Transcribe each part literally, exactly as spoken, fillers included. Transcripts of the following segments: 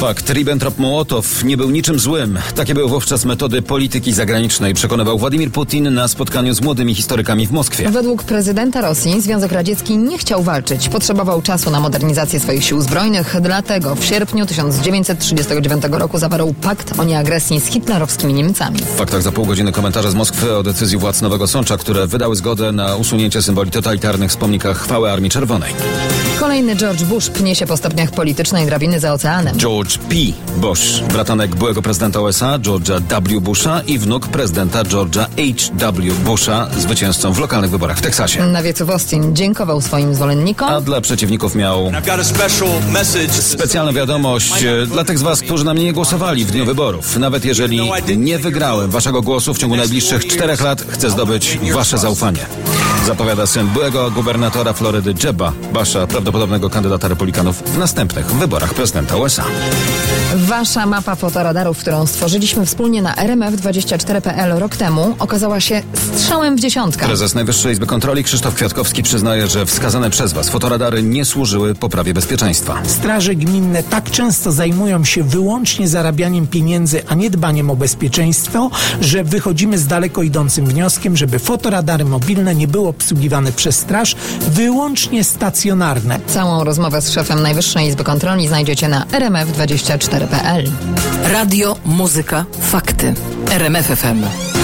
Fakt, Ribbentrop-Mołotow nie był niczym złym. Takie były wówczas metody polityki zagranicznej, przekonywał Władimir Putin na spotkaniu z młodymi historykami w Moskwie. Według prezydenta Rosji Związek Radziecki nie chciał walczyć. Potrzebował czasu na modernizację swoich sił zbrojnych, dlatego w sierpniu tysiąc dziewięćset trzydziestego dziewiątego roku zawarł pakt o nieagresji z hitlerowskimi Niemcami. W faktach za pół godziny komentarze z Moskwy o decyzji władz Nowego Sącza, które wydały zgodę na usunięcie symboli totalitarnych z pomnika chwały Armii Czerwonej. Kolejny George Bush pnie się po stopniach politycznej drabiny za oceanem. George P. Bush, bratanek byłego prezydenta U S A George'a W. Busha i wnuk prezydenta George'a H W. Busha, zwycięzcą w lokalnych wyborach w Teksasie. Na wiecu w Austin dziękował swoim zwolennikom, A dla przeciwników miał specjalną wiadomość dla tych z was, którzy na mnie nie głosowali w dniu wyborów. Nawet jeżeli nie wygrałem waszego głosu w ciągu najbliższych czterech lat, chcę zdobyć wasze zaufanie. Zapowiada syn byłego gubernatora Florydy Jeba Busha, prawdopodobnego kandydata republikanów w następnych wyborach prezydenta U S A. Wasza mapa fotoradarów, którą stworzyliśmy wspólnie na R M F dwadzieścia cztery kropka P L rok temu, okazała się strzałem w dziesiątkę. Prezes Najwyższej Izby Kontroli Krzysztof Kwiatkowski przyznaje, że wskazane przez was fotoradary nie służyły poprawie bezpieczeństwa. Straże gminne tak często zajmują się wyłącznie zarabianiem pieniędzy, a nie dbaniem o bezpieczeństwo, że wychodzimy z daleko idącym wnioskiem, żeby fotoradary mobilne nie były obsługiwane przez straż, wyłącznie stacjonarne. Całą rozmowę z szefem Najwyższej Izby Kontroli znajdziecie na R M F dwadzieścia cztery kropka P L. Radio, muzyka, fakty. R M F F M.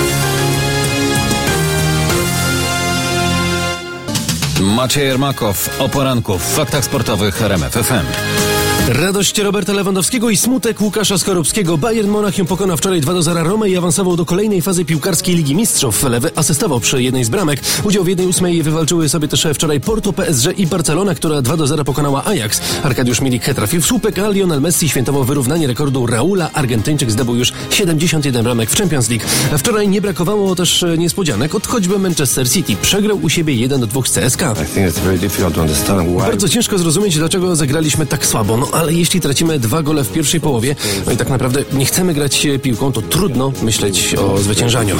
Maciej Jermakow o poranku w faktach sportowych R M F F M. Radość Roberta Lewandowskiego i smutek Łukasza Skorupskiego. Bayern Monachium pokonał wczoraj dwa do zera Romę i awansował do kolejnej fazy piłkarskiej Ligi Mistrzów. Lewy asystował przy jednej z bramek. Udział w jednej ósmej wywalczyły sobie też wczoraj Porto, P S G i Barcelona, która dwa do zera pokonała Ajax. Arkadiusz Milik trafił w słupek, a Lionel Messi świętował wyrównanie rekordu Raula. Argentyńczyk zdobył już siedemdziesiąt jeden bramek w Champions League. Wczoraj nie brakowało też niespodzianek, od choćby Manchester City. Przegrał u siebie jeden do dwóch z C S K. Bardzo ciężko zrozumieć, dlaczego zagraliśmy tak słabo. No ale jeśli tracimy dwa gole w pierwszej połowie, no i tak naprawdę nie chcemy grać piłką, to trudno myśleć o zwyciężaniu.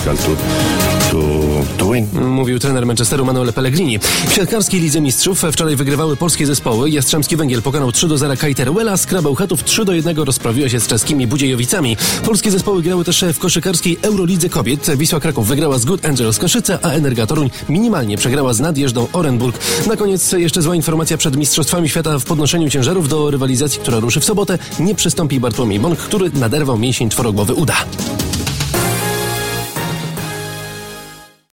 Mówił trener Manchesteru Manuel Pellegrini. W siatkarskiej Lidze Mistrzów wczoraj wygrywały polskie zespoły. Jastrzębski Węgiel pokonał trzy do zera K T Ruela, Skra Bełchatów trzy do jednego rozprawiła się z czeskimi Budziejowicami. Polskie zespoły grały też w koszykarskiej Eurolidze Kobiet. Wisła Kraków wygrała z Good Angels Koszyce, a Energa Toruń minimalnie przegrała z Nadjeżdą Orenburg. Na koniec jeszcze zła informacja przed Mistrzostwami Świata w podnoszeniu ciężarów. Do rywalizacji, która ruszy w sobotę, nie przystąpi Bartłomiej Bąk, który naderwał mięsień czworogłowy uda.